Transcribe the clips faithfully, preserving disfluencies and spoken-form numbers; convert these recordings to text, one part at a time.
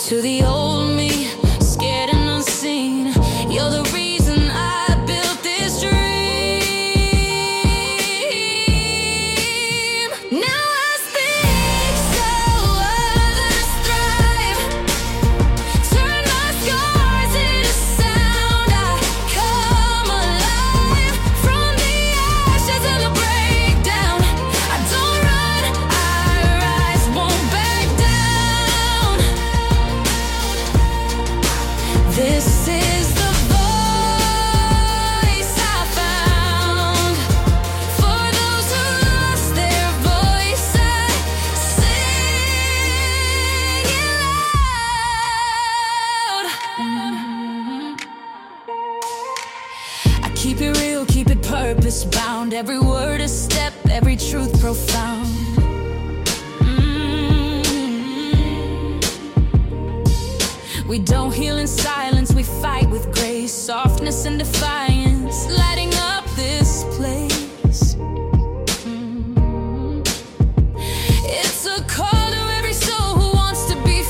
To the old me, scared and unseen, you're the reason I built this dream. Now I speak so others thrive. Turn my scars into sound. I come alive from the ashes of the breakdown. I don't run, I rise, won't back down. This is the voice I found. For those who lost their voice, I sing it loud. I keep it real, keep it purpose bound. Every word a step, every truth profound. We don't heal in silence, we fight with grace, softness and defiance, lighting up this place. Mm. It's a call to every soul who wants to be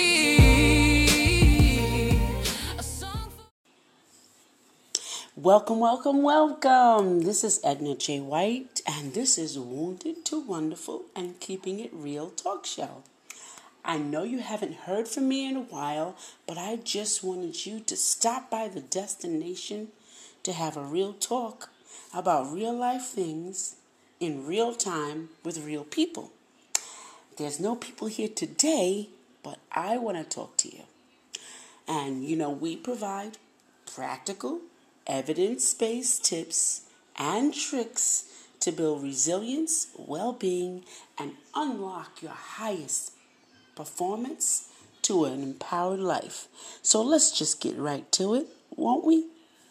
free. A song for- Welcome, welcome, welcome. This is Edna J. White, and this is Wounded to Wonderful and Keeping It Real talk show. I know you haven't heard from me in a while, but I just wanted you to stop by the destination to have a real talk about real life things in real time with real people. There's no people here today, but I want to talk to you. And, you know, we provide practical, evidence-based tips and tricks to build resilience, well-being, and unlock your highest performance to an empowered life. So let's just get right to it, won't we?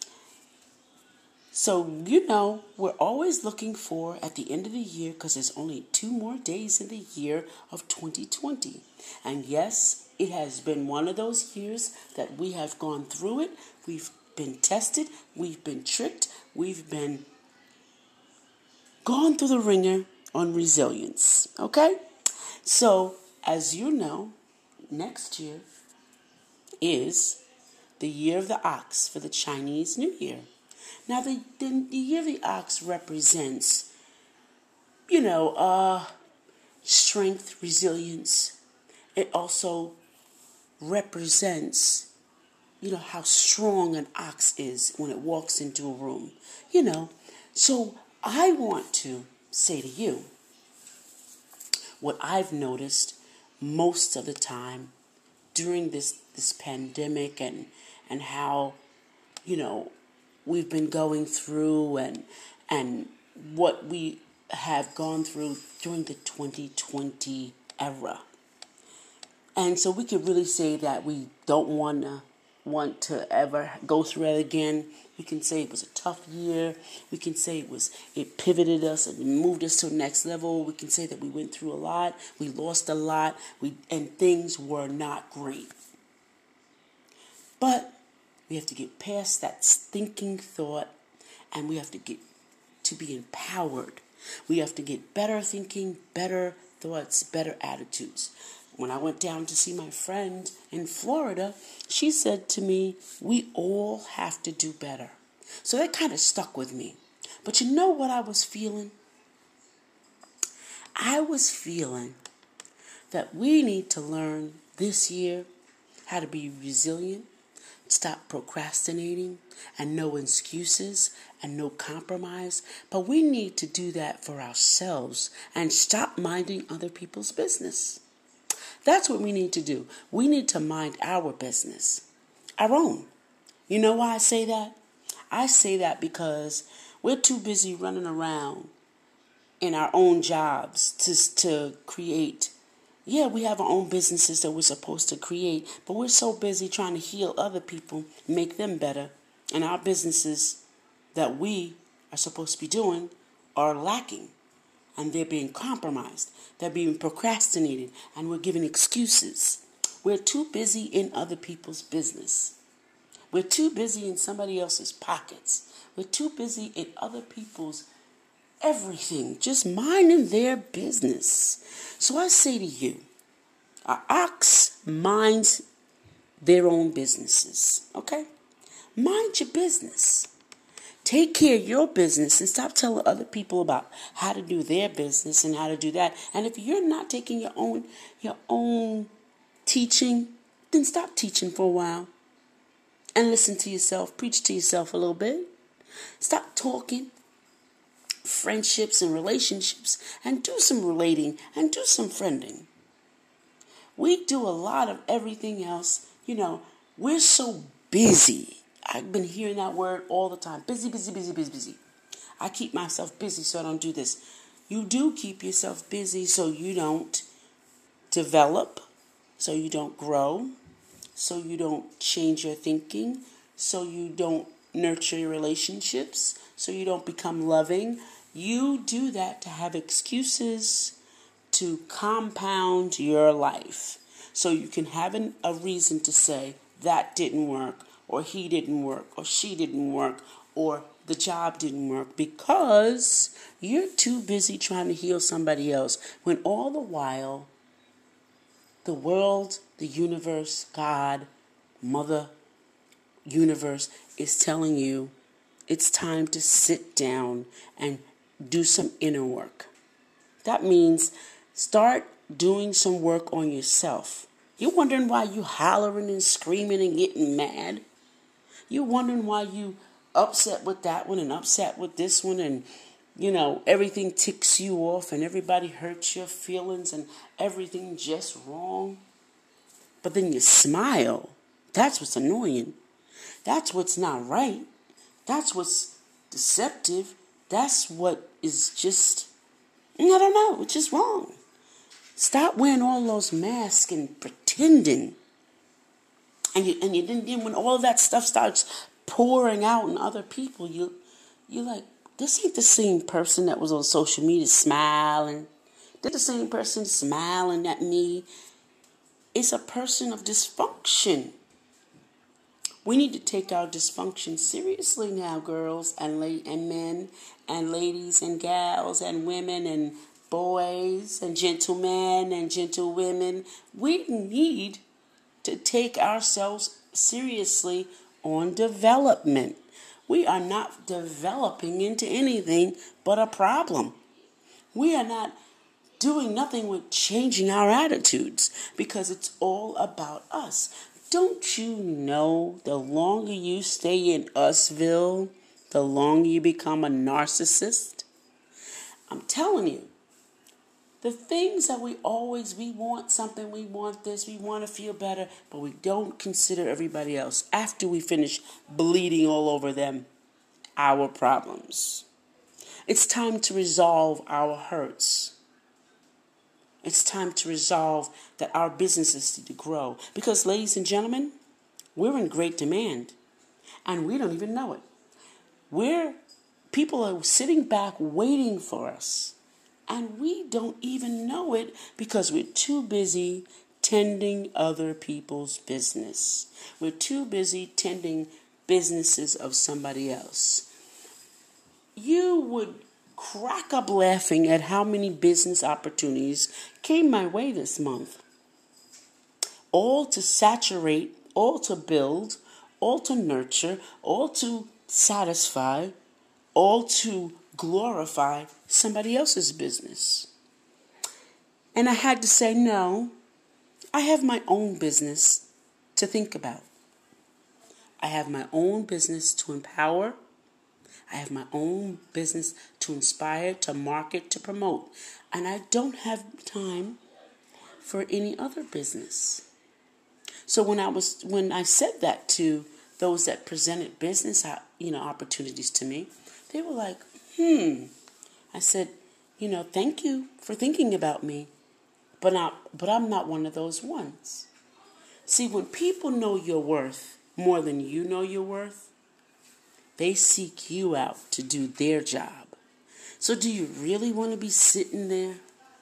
So, you know, we're always looking for at the end of the year, because there's only two more days in the year of twenty twenty. And yes, it has been one of those years that we have gone through it. We've been tested. We've been tricked. We've been gone through the ringer on resilience. Okay? So, as you know, next year is the year of the ox for the Chinese New Year. Now, the, the, the year of the ox represents, you know, uh, strength, resilience. It also represents, you know, how strong an ox is when it walks into a room. You know, so I want to say to you what I've noticed most of the time during this, this pandemic and and how, you know, we've been going through and and what we have gone through during the twenty twenty era. And so we could really say that we don't want to want to ever go through it again. We can say it was a tough year. We can say it was it pivoted us and moved us to the next level. We can say that we went through a lot. We lost a lot. We and things were not great. But we have to get past that stinking thought, and we have to get to be empowered. We have to get better thinking, better thoughts, better attitudes. When I went down to see my friend in Florida, she said to me, we all have to do better. So that kind of stuck with me. But you know what I was feeling? I was feeling that we need to learn this year how to be resilient, stop procrastinating, and no excuses and no compromise. But we need to do that for ourselves and stop minding other people's business. That's what we need to do. We need to mind our business, our own. You know why I say that? I say that because we're too busy running around in our own jobs to, to create. Yeah, we have our own businesses that we're supposed to create, but we're so busy trying to heal other people, make them better, and our businesses that we are supposed to be doing are lacking. And they're being compromised. They're being procrastinated. And we're giving excuses. We're too busy in other people's business. We're too busy in somebody else's pockets. We're too busy in other people's everything. Just minding their business. So I say to you, an ox minds their own businesses. Okay? Mind your business. Take care of your business and stop telling other people about how to do their business and how to do that. And if you're not taking your own your own teaching, then stop teaching for a while and listen to yourself. Preach to yourself a little bit. Stop talking friendships and relationships and do some relating and do some friending. We do a lot of everything else. You know, we're so busy. I've been hearing that word all the time. Busy, busy, busy, busy, busy. I keep myself busy so I don't do this. You do keep yourself busy so you don't develop, so you don't grow, so you don't change your thinking, so you don't nurture your relationships, so you don't become loving. You do that to have excuses to compound your life. So you can have an, a reason to say that didn't work, or he didn't work, or she didn't work, or the job didn't work, because you're too busy trying to heal somebody else, when all the while the world, the universe, God, Mother, universe is telling you it's time to sit down and do some inner work. That means start doing some work on yourself. You're wondering why you hollering and screaming and getting mad. You're wondering why you upset with that one and upset with this one, and you know, everything ticks you off and everybody hurts your feelings and everything just wrong. But then you smile. That's what's annoying. That's what's not right. That's what's deceptive. That's what is just, I don't know, it's just wrong. Stop wearing all those masks and pretending. And you and you didn't then when all that stuff starts pouring out on other people, you you're like, this ain't the same person that was on social media smiling. They're the same person smiling at me. It's a person of dysfunction. We need to take our dysfunction seriously now, girls and la- and men and ladies and gals and women and boys and gentlemen and gentlewomen. We need to take ourselves seriously on development. We are not developing into anything but a problem. We are not doing nothing with changing our attitudes because it's all about us. Don't you know the longer you stay in usville, the longer you become a narcissist? I'm telling you, the things that we always, we want something, we want this, we want to feel better, but we don't consider everybody else after we finish bleeding all over them, our problems. It's time to resolve our hurts. It's time to resolve that our businesses need to grow. Because, ladies and gentlemen, we're in great demand. And we don't even know it. We're, people are sitting back waiting for us. And we don't even know it because we're too busy tending other people's business. We're too busy tending businesses of somebody else. You would crack up laughing at how many business opportunities came my way this month. All to saturate, all to build, all to nurture, all to satisfy, all to glorify somebody else's business. And I had to say, no, I have my own business to think about. I have my own business to empower. I have my own business to inspire, to market, to promote. And I don't have time for any other business. So when I was when I said that to those that presented business you know, opportunities to me, they were like, hmm. I said, you know, thank you for thinking about me, but not, but I'm not one of those ones. See, when people know your worth more than you know your worth, they seek you out to do their job. So do you really want to be sitting there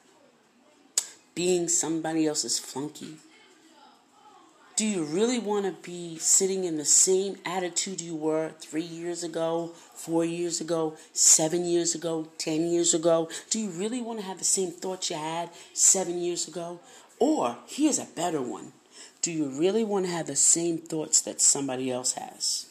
being somebody else's flunky? Do you really want to be sitting in the same attitude you were three years ago, four years ago, seven years ago, ten years ago? Do you really want to have the same thoughts you had seven years ago? Or, here's a better one. Do you really want to have the same thoughts that somebody else has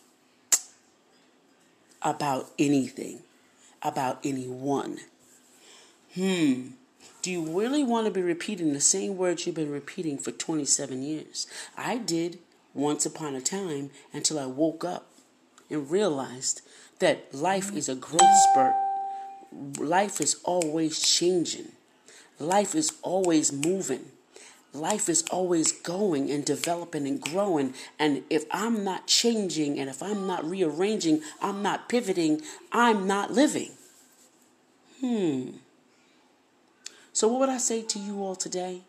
about anything, about anyone? Hmm. Do you really want to be repeating the same words you've been repeating for twenty-seven years? I did once upon a time until I woke up and realized that life is a growth spurt. Life is always changing. Life is always moving. Life is always going and developing and growing. And if I'm not changing and if I'm not rearranging, I'm not pivoting, I'm not living. Hmm. So what would I say to you all today?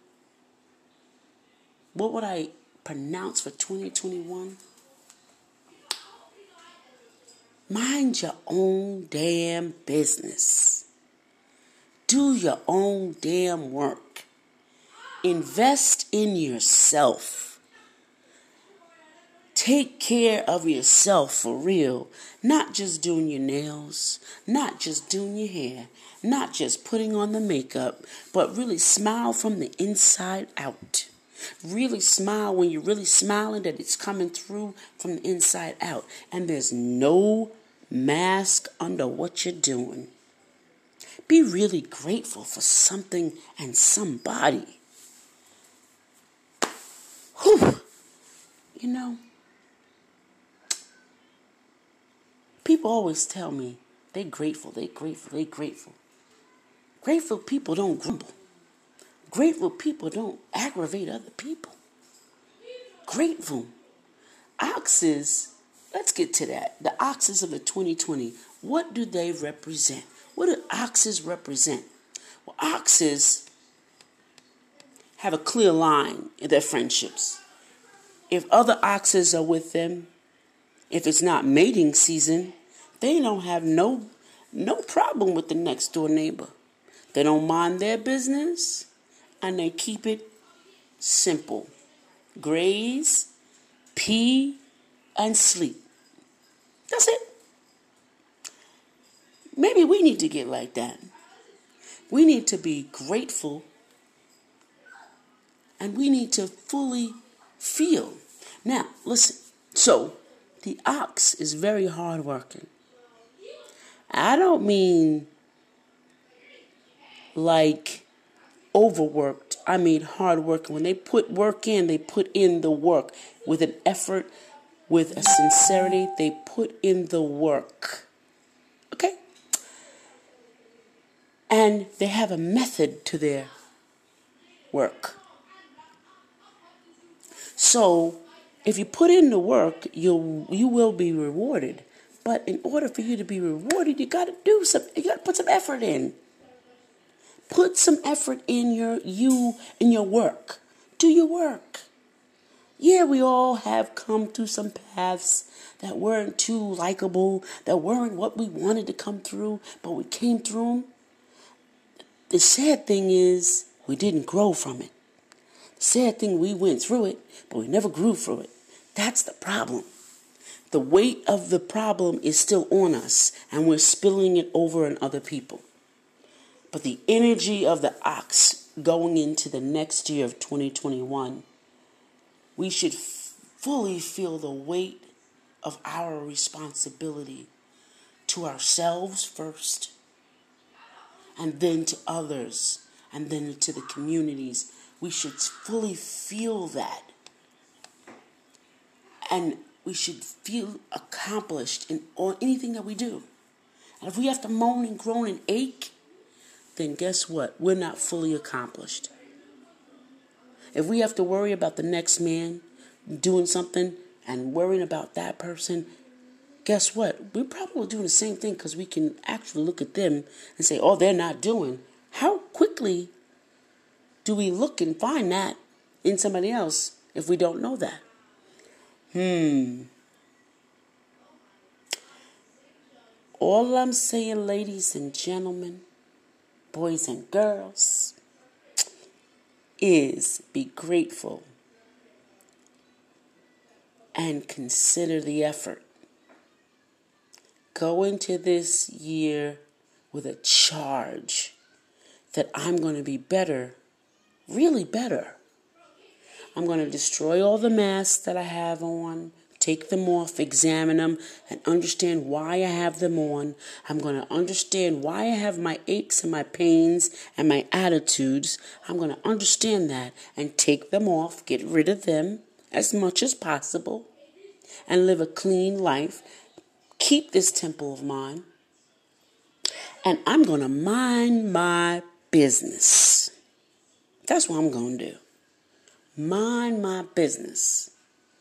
What would I pronounce for twenty twenty-one? Mind your own damn business. Do your own damn work. Invest in yourself. Take care of yourself for real. Not just doing your nails, not just doing your hair, not just putting on the makeup, but really smile from the inside out. Really smile when you're really smiling that it's coming through from the inside out. And there's no mask under what you're doing. Be really grateful for something and somebody. Whew. You know, people always tell me they're grateful, they're grateful, they're grateful. Grateful people don't grumble. Grateful people don't aggravate other people. Grateful. Oxes, let's get to that. The oxes of the twenty twenty, what do they represent? What do oxes represent? Well, oxes have a clear line in their friendships. If other oxes are with them, if it's not mating season, they don't have no no problem with the next door neighbor. They don't mind their business, and they keep it simple. Graze, pee, and sleep. That's it. Maybe we need to get like that. We need to be grateful, and we need to fully feel. Now, listen. So, the ox is very hardworking. I don't mean like overworked. I mean hardworking. When they put work in, they put in the work with an effort, with a sincerity. They put in the work. Okay? And they have a method to their work. So, if you put in the work, you'll you will be rewarded. But in order for you to be rewarded, you got to do some. You got to put some effort in. Put some effort in your you in your work. Do your work. Yeah, we all have come through some paths that weren't too likable, that weren't what we wanted to come through, but we came through them. The sad thing is, we didn't grow from it. The sad thing, we went through it, but we never grew through it. That's the problem. The weight of the problem is still on us, and we're spilling it over on other people. But the energy of the ox going into the next year of twenty twenty-one, we should f- fully feel the weight of our responsibility to ourselves first, and then to others, and then to the communities. We should fully feel that. And we should feel accomplished in all, anything that we do. And if we have to moan and groan and ache, then guess what? We're not fully accomplished. If we have to worry about the next man doing something and worrying about that person, guess what? We're probably doing the same thing because we can actually look at them and say, oh, they're not doing. How quickly do we look and find that in somebody else if we don't know that? Hmm. All I'm saying, ladies and gentlemen, boys and girls, is be grateful and consider the effort. Go into this year with a charge that I'm going to be better, really better. I'm going to destroy all the masks that I have on, take them off, examine them, and understand why I have them on. I'm going to understand why I have my aches and my pains and my attitudes. I'm going to understand that and take them off, get rid of them as much as possible, and live a clean life. Keep this temple of mine. And I'm going to mind my business. That's what I'm going to do. Mind my business.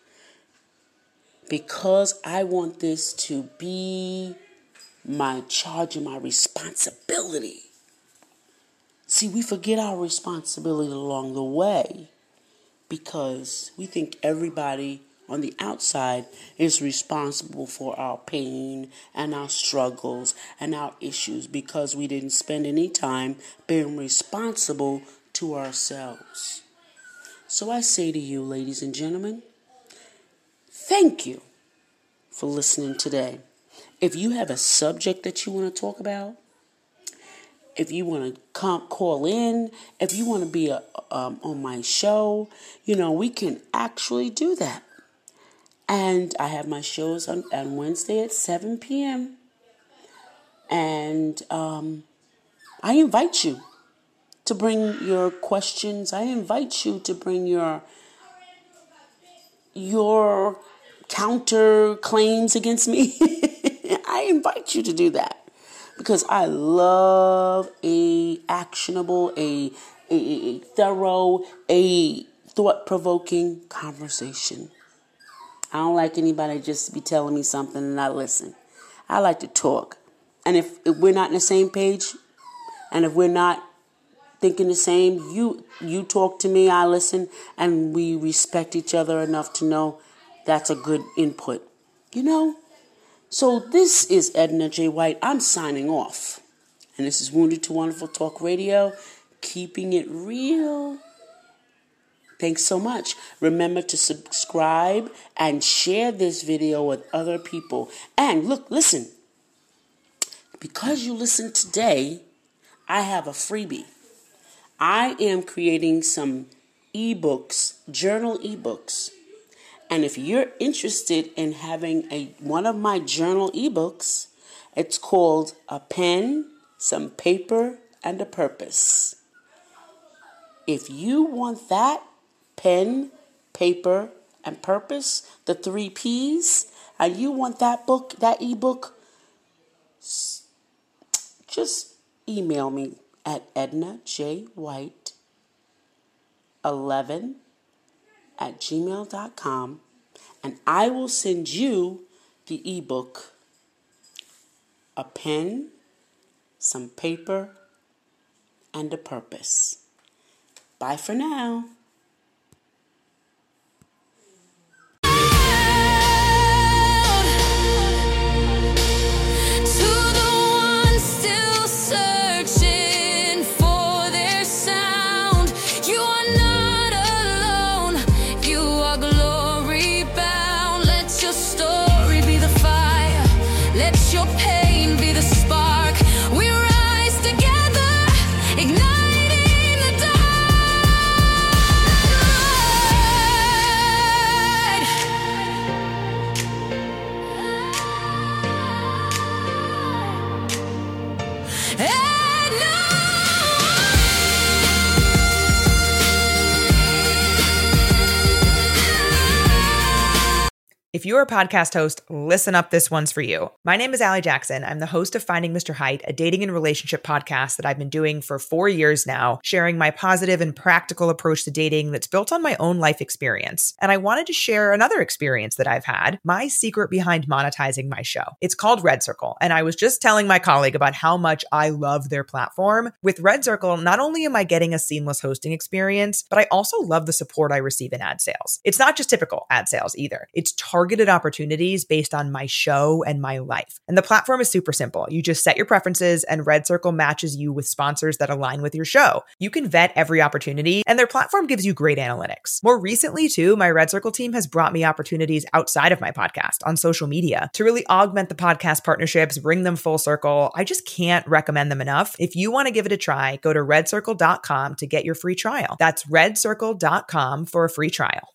Because I want this to be my charge and my responsibility. See, we forget our responsibility along the way because we think everybody on the outside is responsible for our pain and our struggles and our issues because we didn't spend any time being responsible to ourselves. So I say to you, ladies and gentlemen, thank you for listening today. If you have a subject that you want to talk about, if you want to come, call in, if you want to be a, um, on my show, you know, we can actually do that. And I have my shows on, on Wednesday at seven p.m. And um, I invite you to bring your questions. I invite you to bring your your counter claims against me. I invite you to do that because I love a actionable, a, a, a thorough, a thought-provoking conversation. I don't like anybody just be telling me something and I listen. I like to talk. And if, if we're not on the same page, and if we're not thinking the same, you you talk to me, I listen, and we respect each other enough to know that's a good input. You know? So this is Edna J. White. I'm signing off. And this is Wounded to Wonderful Talk Radio, keeping it real. Thanks so much. Remember to subscribe and share this video with other people. And look, listen. Because you listened today, I have a freebie. I am creating some ebooks, journal ebooks. And if you're interested in having a one of my journal ebooks, it's called A Pen, Some Paper, and a Purpose. If you want that, pen, paper, and purpose, the three P's, and you want that book, that ebook, just email me at Edna J. White eleven at gmail dot com, and I will send you the ebook, A Pen, Some Paper, and a Purpose. Bye for now. If you're a podcast host, listen up, this one's for you. My name is Allie Jackson. I'm the host of Finding Mister Height, a dating and relationship podcast that I've been doing for four years now, sharing my positive and practical approach to dating that's built on my own life experience. And I wanted to share another experience that I've had, my secret behind monetizing my show. It's called Red Circle, and I was just telling my colleague about how much I love their platform. With Red Circle, not only am I getting a seamless hosting experience, but I also love the support I receive in ad sales. It's not just typical ad sales either. It's targeted targeted opportunities based on my show and my life. And the platform is super simple. You just set your preferences and Red Circle matches you with sponsors that align with your show. You can vet every opportunity and their platform gives you great analytics. More recently too, my Red Circle team has brought me opportunities outside of my podcast on social media to really augment the podcast partnerships, bring them full circle. I just can't recommend them enough. If you want to give it a try, go to red circle dot com to get your free trial. That's red circle dot com for a free trial.